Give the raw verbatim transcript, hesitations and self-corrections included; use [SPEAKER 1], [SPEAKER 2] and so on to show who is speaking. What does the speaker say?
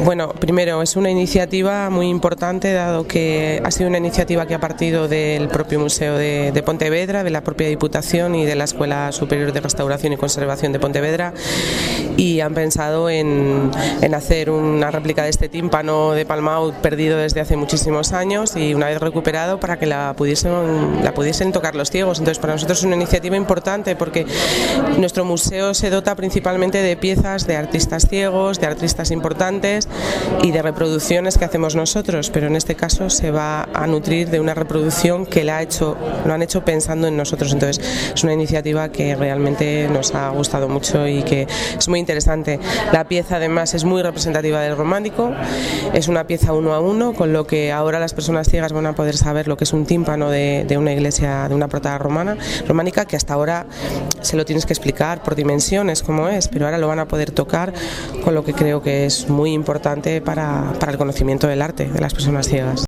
[SPEAKER 1] Bueno, primero es una iniciativa muy importante, dado que ha sido una iniciativa que ha partido del propio Museo de, de Pontevedra, de la propia Diputación y de la Escuela Superior de Restauración y Conservación de Pontevedra, y han pensado en, en hacer una réplica de este tímpano de Palmau perdido desde hace muchísimos años y una vez recuperado para que la pudiesen, la pudiesen tocar los ciegos. Entonces para nosotros es una iniciativa importante porque nuestro museo se dota principalmente de piezas de artistas ciegos, de artistas importantes y de reproducciones que hacemos nosotros, pero en este caso se va a nutrir de una reproducción que la ha hecho, lo han hecho pensando en nosotros. Entonces es una iniciativa que realmente nos ha gustado mucho y que es muy interesante. La pieza además es muy representativa del románico, es una pieza uno a uno, con lo que ahora las personas ciegas van a poder saber lo que es un tímpano de, de una iglesia, de una portada romana, románica, que hasta ahora se lo tienes que explicar por dimensiones cómo es, pero ahora lo van a poder tocar, con lo que creo que es muy importante para, para el conocimiento del arte de las personas ciegas.